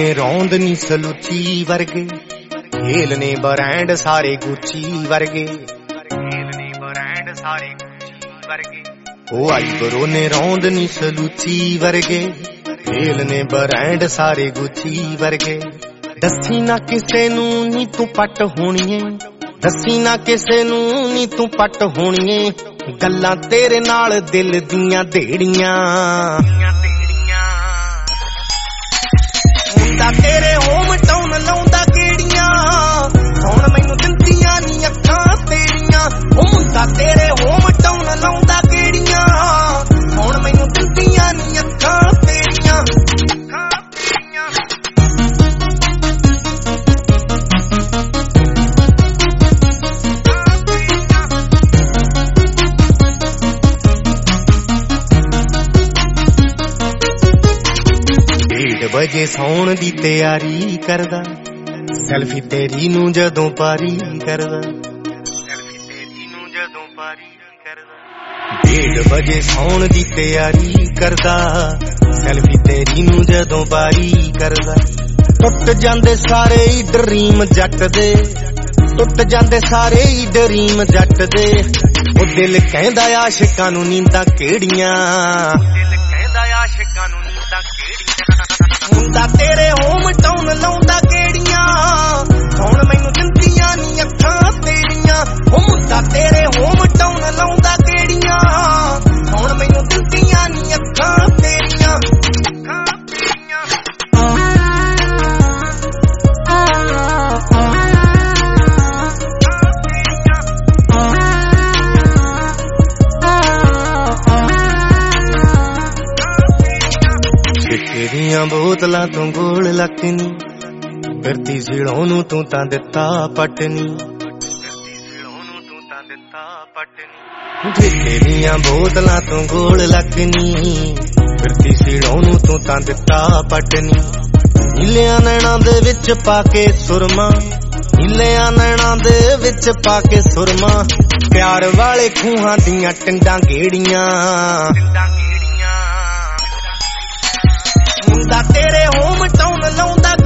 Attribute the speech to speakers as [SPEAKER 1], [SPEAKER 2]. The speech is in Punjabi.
[SPEAKER 1] ਨੇ ਰੌਂਦ ਨੀ ਸਲੂਚੀ ਵਰਗੇ, ਖੇਲ ਨੇ ਬ੍ਰਾਂਡ ਸਾਰੇ ਗੁੱਚੀ ਵਰਗੇ, ਖੇਲ ਨੇ ਬ੍ਰਾਂਡ ਸਾਰੇ ਗੁੱਚੀ ਵਰਗੇ। ਉਹ ਆਈਬਰੋ ਨੇ ਰੌਂਦ ਨੀ ਸਲੂਚੀ ਵਰਗੇ, ਖੇਲ ਨੇ ਬ੍ਰਾਂਡ ਸਾਰੇ ਗੁੱਚੀ ਵਰਗੇ। ਦੱਸੀ ਨਾ ਕਿਸੇ ਨੂੰ ਨੀ ਤੂੰ ਪੱਟ ਹੋਣੀਏ, ਦੱਸੀ ਨਾ ਕਿਸੇ ਨੂੰ ਨੀ ਤੂੰ ਪੱਟ ਹੋਣੀਏ, ਗੱਲਾਂ ਤੇਰੇ ਨਾਲ ਦਿਲ ਦੀਆਂ ਢੇੜੀਆਂ। ਮੁੰਡਾ ਤੇਰੇ ਹੋਮ ਟਾਊਨ ਲਾਉਂਦਾ ਕਿਹੜੀਆਂ, ਹੁਣ ਮੈਨੂੰ ਦਿੰਦੀਆਂ ਨੀ ਅੱਖਾਂ ਤੇਰੀਆਂ। ਉਹ ਮੁੰਡਾ ਤੇਰੇ ਹੋਮ ਟਾਊਨ ਲਾਉਂਦਾ ਕਿਹੜੀਆਂ, ਹੁਣ ਮੈਨੂੰ ਦਿੰਦੀਆਂ ਨੀ ਅੱਖਾਂ ਤੇਰੀਆਂ। ਵਜੇ ਸੌਣ ਦੀ ਤਿਆਰੀ ਕਰਦਾ, ਸੈਲਫੀ ਤੇਰੀ ਨੂੰ ਜਦੋਂ ਪਾਰੀ ਕਰਦਾ, ਸੈਲਫੀ ਤੇਰੀ ਨੂੰ ਜਦੋਂ ਪਾਰੀ ਕਰਦਾ। 1:30 ਵਜੇ ਸੌਣ ਦੀ ਤਿਆਰੀ ਕਰਦਾ, ਸੈਲਫੀ ਤੇਰੀ ਨੂੰ ਜਦੋਂ ਪਾਰੀ ਕਰਦਾ। ਟੁੱਟ ਜਾਂਦੇ ਸਾਰੇ ਹੀ ਡਰੀਮ ਜੱਟ ਦੇ, ਟੁੱਟ ਜਾਂਦੇ ਸਾਰੇ ਹੀ ਡਰੀਮ ਜੱਟ ਦੇ। ਉਹ ਦਿਲ ਕਹਿੰਦਾ ਆਸ਼ਿਕਾਂ ਨੂੰ ਨੀਂਦਾਂ ਕਿਹੜੀਆਂ, ਦਿਲ ਕਹਿੰਦਾ ਆਸ਼ਿਕਾਂ ਨੂੰ ਨੀਂਦਾਂ ਕਿਹੜੀਆਂ। ਮੁੰਡਾ ਤੇਰੇ ਹੋਮ ਟਾਊਨ ਲਾਉਂਦਾ ਕਿਹੜੀਆਂ, ਹੁਣ ਮੈਨੂੰ ਦਿੰਦੀਆਂ ਨੀ ਅੱਖਾਂ ਤੇਰੀਆਂ। ਉਹ ਮੁੰਡਾ ਤੇਰੇ ਹੋਮ ਟਾਊਨ ਲਾਉਂਦਾ ਕਿਹੜੀਆਂ, ਹੁਣ ਮੈਨੂੰ ਦਿੰਦੀਆਂ ਨੀ ਅੱਖਾਂ ਤੇਰੀਆਂ। ਤੇਰੀਆਂ ਬੋਤਲਾਂ ਤੋਂ ਗੋਲ ਲੱਕ ਨੀ, ਫਿਰਤੀ ਸਿਲੋਂ ਨੂੰ ਤੂੰ ਤਾਂ ਦਿੱਤਾ ਪਟਨੀ, ਫਿਰਤੀ ਸਿਲੋਂ ਨੂੰ ਤੂੰ ਤਾਂ ਦਿੱਤਾ ਪਟਨੀ। ਤੇਰੀਆਂ ਬੋਤਲਾਂ ਤੋਂ ਗੋਲ ਲੱਕ ਨੀ, ਫਿਰਤੀ ਸਿਲੋਂ ਨੂੰ ਤੂੰ ਤਾਂ ਦਿੱਤਾ ਪਟਨੀ। ਨੀਲਿਆਂ ਨੈਣਾਂ ਦੇ ਵਿੱਚ ਪਾ ਕੇ ਸੁਰਮਾ, ਨੀਲਿਆਂ ਨੈਣਾਂ ਦੇ ਵਿੱਚ ਪਾ ਕੇ ਸੁਰਮਾ। ਪਿਆਰ ਵਾਲੇ ਖੂਹਾਂ ਦੀਆਂ ਟਿੰਡਾਂ ਗੇੜੀਆਂ। ਮੁੰਡਾ ਤੇਰੇ ਹੋਮ ਟਾਊਨ ਲਾਉਂਦਾ